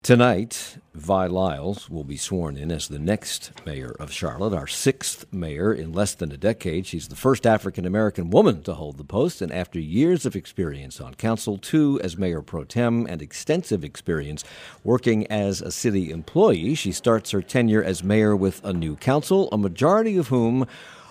Tonight, Vi Lyles will be sworn in as the next mayor of Charlotte, our sixth mayor in less than a decade. She's the first African-American woman to hold the post, and after years of experience on council, two as mayor pro tem, and extensive experience working as a city employee, she starts her tenure as mayor with a new council, a majority of whom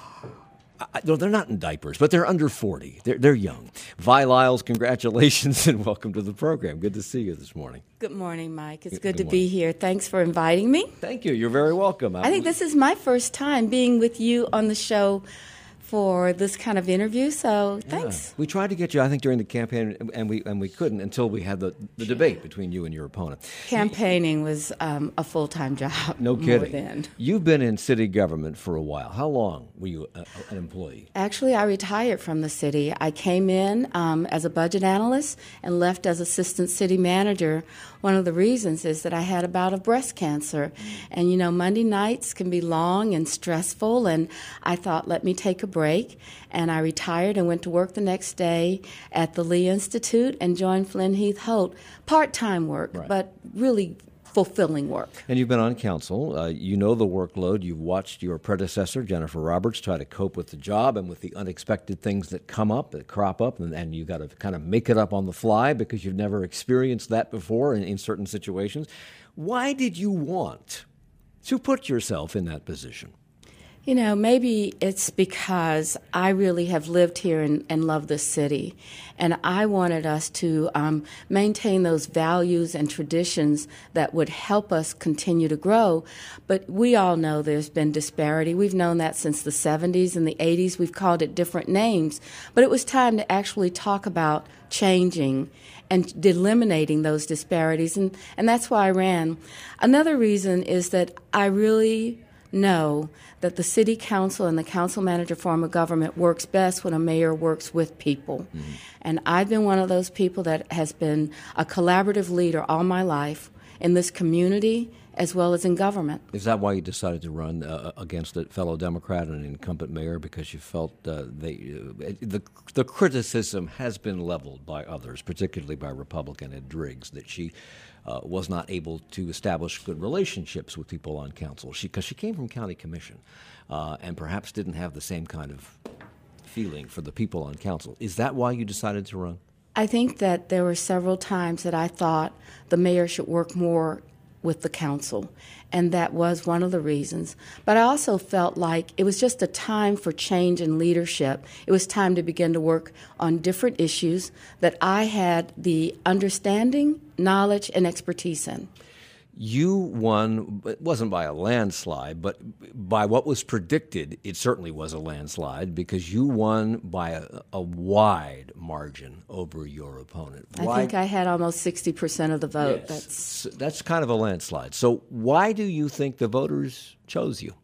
they're not in diapers, but they're under 40. They're young. Vi Lyles, congratulations and welcome to the program. Good to see you this morning. Good morning, Mike. It's good to be here. Thanks for inviting me. Thank you. You're very welcome. I think this is my first time being with you on the show for this kind of interview, so thanks. We tried to get you, I think, during the campaign, and we couldn't until we had the debate between you and your opponent. Campaigning was a full-time job. No kidding. More than. You've been in city government for a while. How long were you an employee? Actually, I retired from the city. I came in as a budget analyst and left as assistant city manager. One of the reasons is that I had a bout of breast cancer. And, Monday nights can be long and stressful, and I thought, let me take a break. And I retired and went to work the next day at the Lee Institute and joined Flynn Heath Holt. Part-time work, right, but really fulfilling work. And you've been on council. You know the workload. You've watched your predecessor, Jennifer Roberts, try to cope with the job and with the unexpected things that crop up, and you've got to kind of make it up on the fly because you've never experienced that before in certain situations. Why did you want to put yourself in that position? Maybe it's because I really have lived here and love this city. And I wanted us to maintain those values and traditions that would help us continue to grow. But we all know there's been disparity. We've known that since the 70s and the 80s. We've called it different names. But it was time to actually talk about changing and eliminating those disparities. And that's why I ran. Another reason is that I really know that the city council and the council manager form of government works best when a mayor works with people. Mm-hmm. And I've been one of those people that has been a collaborative leader all my life in this community as well as in government. Is that why you decided to run against a fellow Democrat and an incumbent mayor, because you felt the criticism has been leveled by others, particularly by Republican Ed Driggs, that she was not able to establish good relationships with people on council because she came from county commission and perhaps didn't have the same kind of feeling for the people on council. Is that why you decided to run? I think that there were several times that I thought the mayor should work more with the council, and that was one of the reasons. But I also felt like it was just a time for change in leadership. It was time to begin to work on different issues that I had the understanding, knowledge, and expertise in. You won, it wasn't by a landslide, but by what was predicted, it certainly was a landslide, because you won by a wide margin over your opponent. I think I had almost 60% of the vote. Yes. That's kind of a landslide. So why do you think the voters chose you?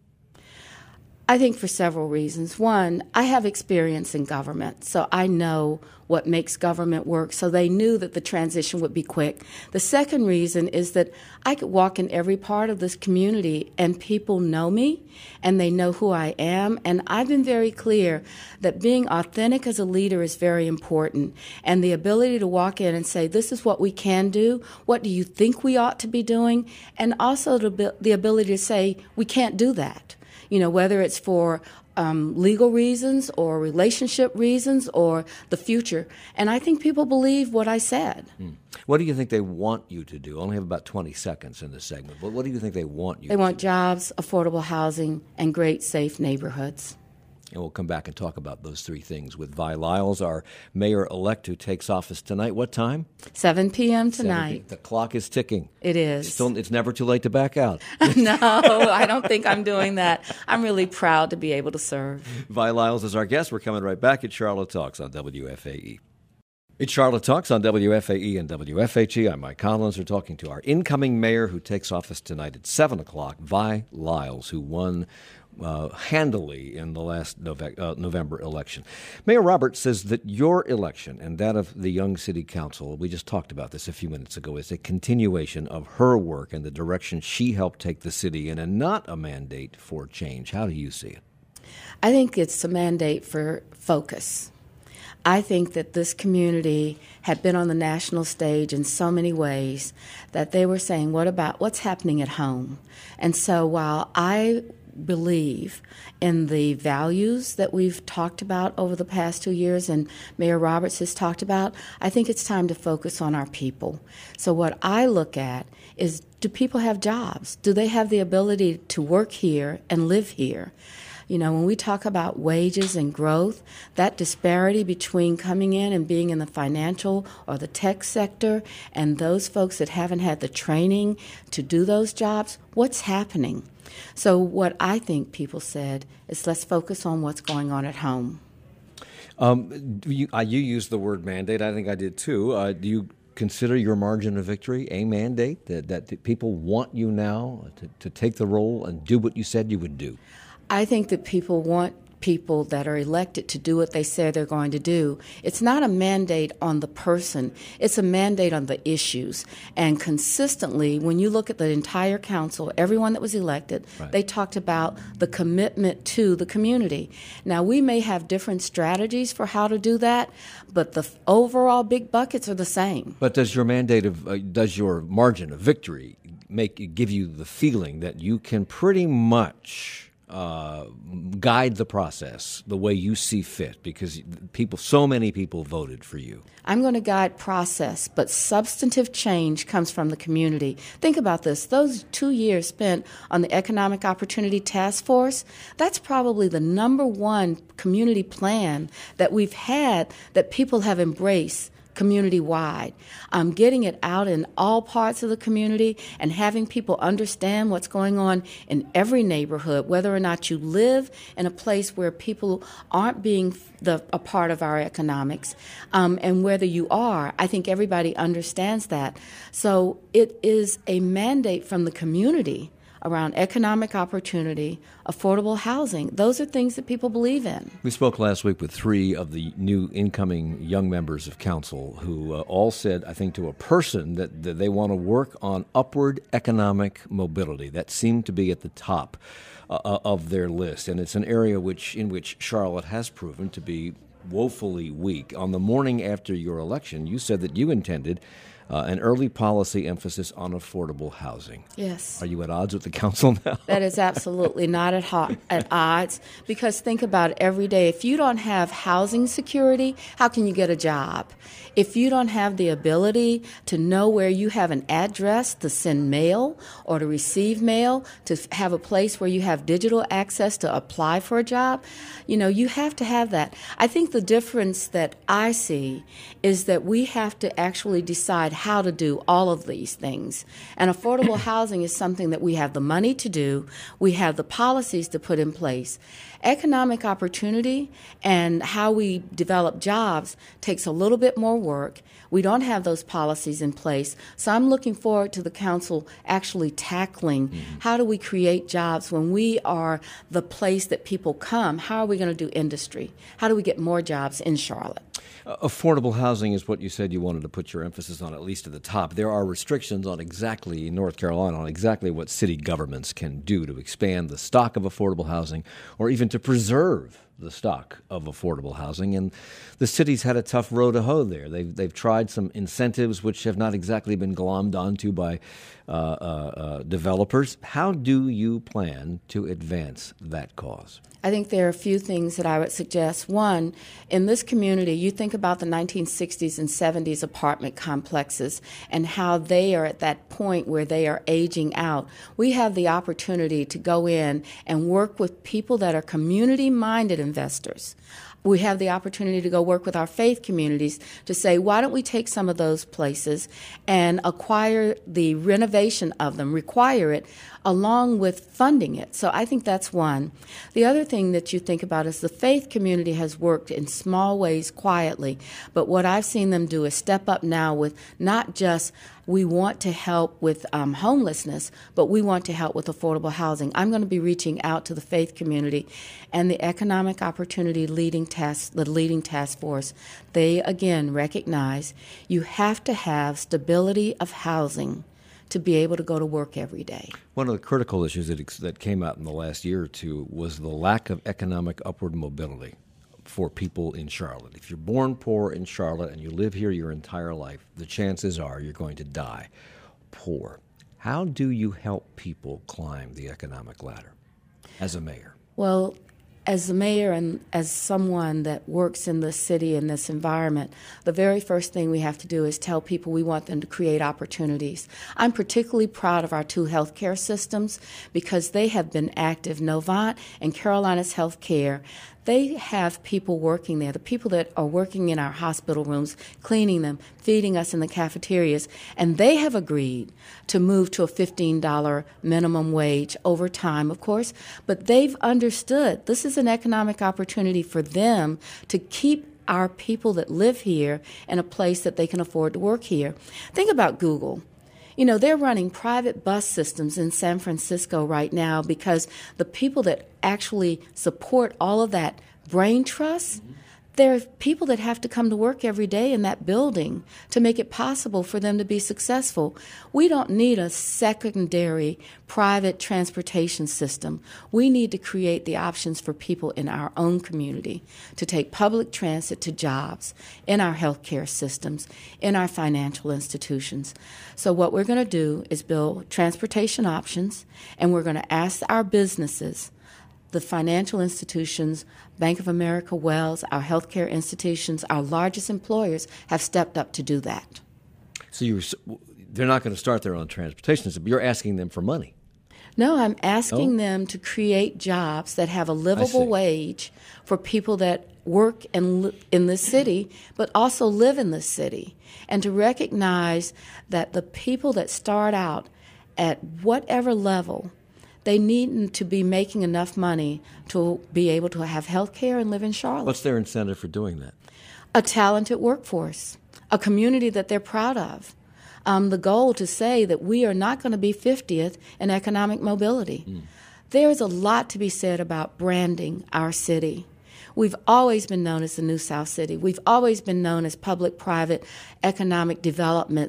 I think for several reasons. One, I have experience in government, so I know what makes government work, so they knew that the transition would be quick. The second reason is that I could walk in every part of this community and people know me and they know who I am, and I've been very clear that being authentic as a leader is very important, and the ability to walk in and say, this is what we can do, what do you think we ought to be doing, and also the ability to say, we can't do that. Whether it's for legal reasons or relationship reasons or the future. And I think people believe what I said. What do you think they want you to do? I only have about 20 seconds in this segment. But what do you think they want you to do? They want jobs, affordable housing, and great, safe neighborhoods. And we'll come back and talk about those three things with Vi Lyles, our mayor-elect who takes office tonight. What time? 7 p.m. tonight. The clock is ticking. It is. It's never too late to back out. No, I don't think I'm doing that. I'm really proud to be able to serve. Vi Lyles is our guest. We're coming right back at Charlotte Talks on WFAE. It's Charlotte Talks on WFAE and WFHE. I'm Mike Collins. We're talking to our incoming mayor who takes office tonight at 7 o'clock, Vi Lyles, who won handily in the last November election. Mayor Roberts says that your election and that of the Young City Council, we just talked about this a few minutes ago, is a continuation of her work and the direction she helped take the city in, and not a mandate for change. How do you see it? I think it's a mandate for focus. I think that this community had been on the national stage in so many ways that they were saying, what about what's happening at home? And so while I believe in the values that we've talked about over the past 2 years and Mayor Roberts has talked about, I think it's time to focus on our people. So what I look at is, do people have jobs? Do they have the ability to work here and live here? You know, when we talk about wages and growth, that disparity between coming in and being in the financial or the tech sector and those folks that haven't had the training to do those jobs, what's happening? So what I think people said is, let's focus on what's going on at home. You used the word mandate. I think I did too. Do you consider your margin of victory a mandate that people want you now to take the role and do what you said you would do? I think that people want people that are elected to do what they say they're going to do. It's not a mandate on the person. It's a mandate on the issues. And consistently, when you look at the entire council, everyone that was elected, right, they talked about the commitment to the community. Now, we may have different strategies for how to do that, but the overall big buckets are the same. But does your mandate does your margin of victory give you the feeling that you can pretty much guide the process the way you see fit, because so many people voted for you? I'm going to guide process, but substantive change comes from the community. Think about this. Those 2 years spent on the Economic Opportunity Task Force, that's probably the number one community plan that we've had that people have embraced community-wide. Getting it out in all parts of the community and having people understand what's going on in every neighborhood, whether or not you live in a place where people aren't being a part of our economics, and whether you are, I think everybody understands that. So it is a mandate from the community around economic opportunity, affordable housing. Those are things that people believe in. We spoke last week with 3 of the new incoming young members of council who all said, I think to a person, that they want to work on upward economic mobility. That seemed to be at the top of their list, and it's an area in which Charlotte has proven to be woefully weak. On the morning after your election, you said that you intended an early policy emphasis on affordable housing. Yes. Are you at odds with the council now? That is absolutely not at odds, because think about it every day. If you don't have housing security, how can you get a job? If you don't have the ability to know where you have an address to send mail or to receive mail, to have a place where you have digital access to apply for a job, you have to have that. I think the difference that I see is that we have to actually decide how to do all of these things. And affordable housing is something that we have the money to do. We have the policies to put in place. Economic opportunity and how we develop jobs takes a little bit more work. We don't have those policies in place. So I'm looking forward to the council actually tackling how do we create jobs when we are the place that people come. How are we going to do industry? How do we get more jobs in Charlotte? Affordable housing is what you said you wanted to put your emphasis on, at least at the top. There are restrictions on exactly, in North Carolina, on exactly what city governments can do to expand the stock of affordable housing or even to preserve the stock of affordable housing. And the city's had a tough row to hoe there. They've tried some incentives which have not exactly been glommed onto by developers. How do you plan to advance that cause? I think there are a few things that I would suggest. One, in this community, you think about the 1960s and 70s apartment complexes and how they are at that point where they are aging out. We have the opportunity to go in and work with people that are community-minded investors. We have the opportunity to go work with our faith communities to say, why don't we take some of those places and acquire the renovation of them, require it, along with funding it. So I think that's one. The other thing that you think about is the faith community has worked in small ways quietly, but what I've seen them do is step up now with not just we want to help with homelessness, but we want to help with affordable housing. I'm going to be reaching out to the faith community and the Economic Opportunity the leading task force. They, again, recognize you have to have stability of housing to be able to go to work every day. One of the critical issues that came out in the last year or two was the lack of economic upward mobility. for people in Charlotte? If you're born poor in Charlotte and you live here your entire life, the chances are you're going to die poor. How do you help people climb the economic ladder as a mayor? Well, as the mayor and as someone that works in this city, in this environment, the very first thing we have to do is tell people we want them to create opportunities. I'm particularly proud of our two healthcare systems because they have been active. Novant and Carolinas Healthcare, they have people working there, the people that are working in our hospital rooms, cleaning them, feeding us in the cafeterias, and they have agreed to move to a $15 minimum wage over time, of course, but they've understood this is an economic opportunity for them to keep our people that live here in a place that they can afford to work here. Think about Google. You know, they're running private bus systems in San Francisco right now because the people that actually support all of that brain trust, there are people that have to come to work every day in that building to make it possible for them to be successful. We don't need a secondary private transportation system. We need to create the options for people in our own community to take public transit to jobs, in our healthcare systems, in our financial institutions. So what we're going to do is build transportation options, and we're going to ask our businesses, the financial institutions, Bank of America, Wells, our healthcare institutions, our largest employers have stepped up to do that. So they're not going to start their own transportation system. You're asking them for money. No, I'm asking them to create jobs that have a livable wage for people that work in this city, but also live in this city, and to recognize that the people that start out at whatever level, they need to be making enough money to be able to have health care and live in Charlotte. What's their incentive for doing that? A talented workforce, a community that they're proud of. The goal to say that we are not going to be 50th in economic mobility. There is a lot to be said about branding our city. We've always been known as the New South City. We've always been known as public-private economic development,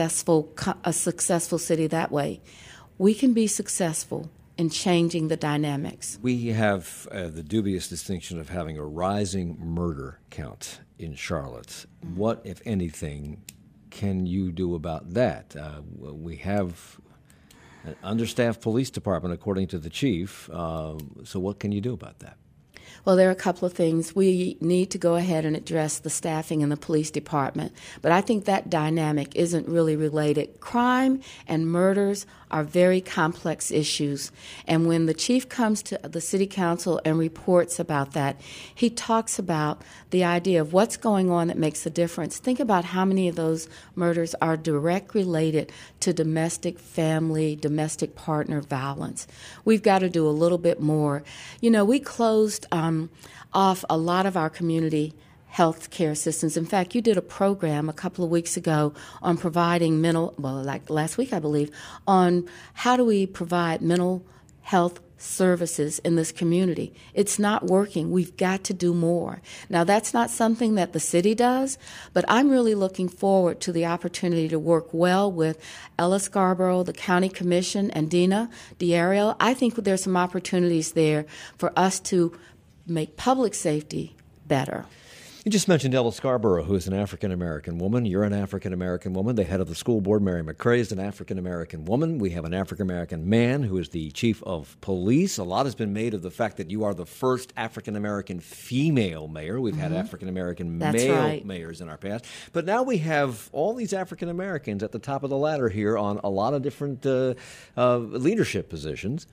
a successful city that way. We can be successful in changing the dynamics. We have the dubious distinction of having a rising murder count in Charlotte. What, if anything, can you do about that? We have an understaffed police department, according to the chief. So what can you do about that? Well, there are a couple of things. We need to go ahead and address the staffing in the police department, but I think that dynamic isn't really related. Crime and murders are very complex issues, and when the chief comes to the city council and reports about that, he talks about the idea of what's going on that makes a difference. Think about how many of those murders are direct related to domestic domestic partner violence. We've got to do a little bit more. You know, we closed off a lot of our community health care systems. In fact, you did a program a couple of weeks ago on providing like last week, I believe, on how do we provide mental health services in this community. It's not working. We've got to do more. Now, that's not something that the city does, but I'm really looking forward to the opportunity to work well with Ella Scarborough, the County Commission, and Dina D'Ariel. I think there's some opportunities there for us to make public safety better. You just mentioned Ella Scarborough, who is an African-American woman. You're an African-American woman. The head of the school board, Mary McCray, is an African-American woman. We have an African-American man who is the chief of police. A lot has been made of the fact that you are the first African-American female mayor. We've had African-American male mayors in our past. But now we have all these African-Americans at the top of the ladder here on a lot of different leadership positions.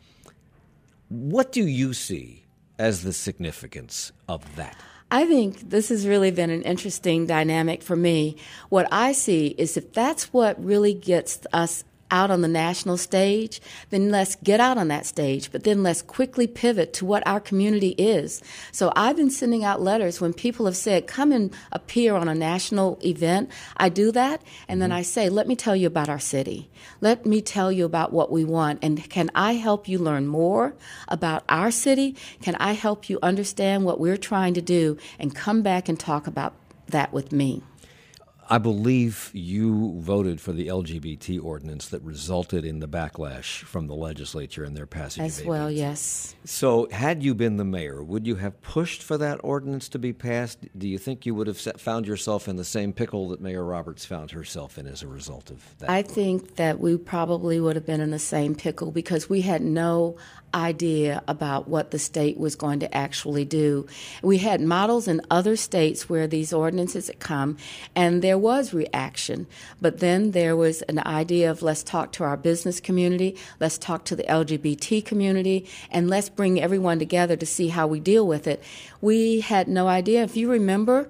What do you see as the significance of that? I think this has really been an interesting dynamic for me. What I see is if that's what really gets us out on the national stage, then let's get out on that stage, but then let's quickly pivot to what our community is. So I've been sending out letters when people have said, come and appear on a national event. I do that, and then I say, let me tell you about our city. Let me tell you about what we want, and can I help you learn more about our city? Can I help you understand what we're trying to do, and come back and talk about that with me? I believe you voted for the LGBT ordinance that resulted in the backlash from the legislature and their passage As of well, AB. yes. So had you been the mayor, would you have pushed for that ordinance to be passed? Do you think you would have found yourself in the same pickle that Mayor Roberts found herself in as a result of that? I think that we probably would have been in the same pickle because we had no idea about what the state was going to actually do. We had models in other states where these ordinances had come, and there was reaction. But then there was an idea of let's talk to our business community, let's talk to the LGBT community, and let's bring everyone together to see how we deal with it. We had no idea. If you remember,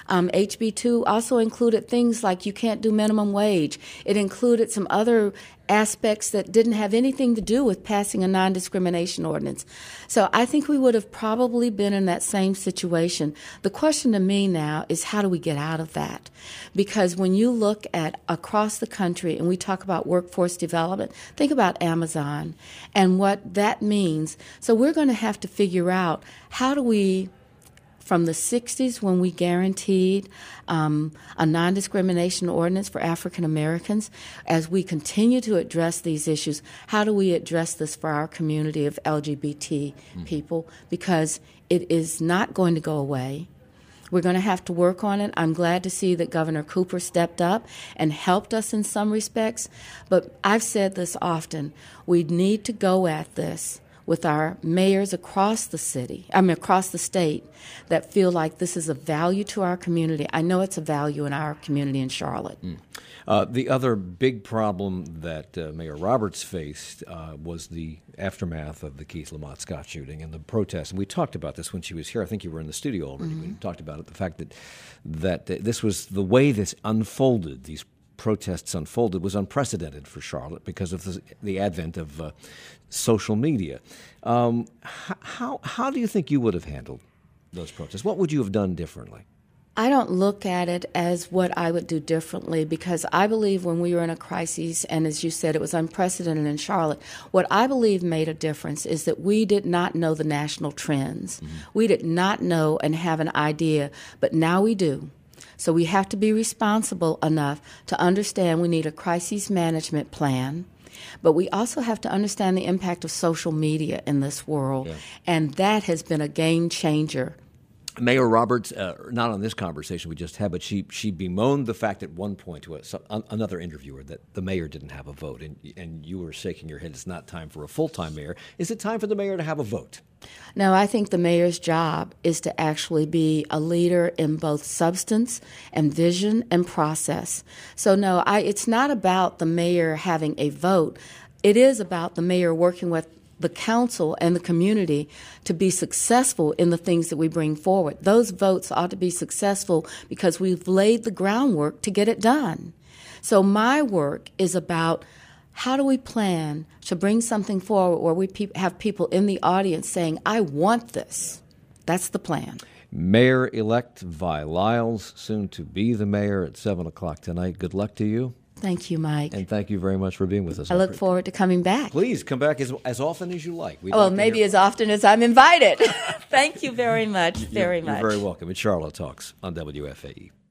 HB2 also included things like you can't do minimum wage. It included some other aspects that didn't have anything to do with passing a non-discrimination ordinance. So I think we would have probably been in that same situation. The question to me now is how do we get out of that? Because when you look at across the country and we talk about workforce development, think about Amazon and what that means. So we're going to have to figure out how do we, from the 60s when we guaranteed a non-discrimination ordinance for African Americans, as we continue to address these issues, how do we address this for our community of LGBT people? Because it is not going to go away. We're going to have to work on it. I'm glad to see that Governor Cooper stepped up and helped us in some respects. But I've said this often, we need to go at this with our mayors across the state that feel like this is a value to our community. I know it's a value in our community in Charlotte. The other big problem that Mayor Roberts faced was the aftermath of the Keith Lamont Scott shooting and the protests. And we talked about this when she was here. I think you were in the studio already. We talked about it, the fact that this was the way this unfolded, these protests unfolded, was unprecedented for Charlotte because of the advent of social media. How do you think you would have handled those protests? What would you have done differently? I don't look at it as what I would do differently because I believe when we were in a crisis, and as you said, it was unprecedented in Charlotte, what I believe made a difference is that we did not know the national trends. We did not know and have an idea, but now we do. So we have to be responsible enough to understand we need a crisis management plan, but we also have to understand the impact of social media in this world, and that has been a game changer. Mayor Roberts, not on this conversation we just had, but she bemoaned the fact at one point to another interviewer that the mayor didn't have a vote, and you were shaking your head. It's not time for a full-time mayor. Is it time for the mayor to have a vote? No, I think the mayor's job is to actually be a leader in both substance and vision and process. So no, it's not about the mayor having a vote. It is about the mayor working with the council and the community to be successful in the things that we bring forward. Those votes ought to be successful because we've laid the groundwork to get it done. So my work is about how do we plan to bring something forward where we have people in the audience saying, I want this. That's the plan. Mayor-elect Vi Lyles, soon to be the mayor at 7 o'clock tonight. Good luck to you. Thank you, Mike. And thank you very much for being with us. I look forward to coming back. Please come back as often as you like. Maybe as often as I'm invited. Thank you very much. You're very welcome. It's Charlotte Talks on WFAE.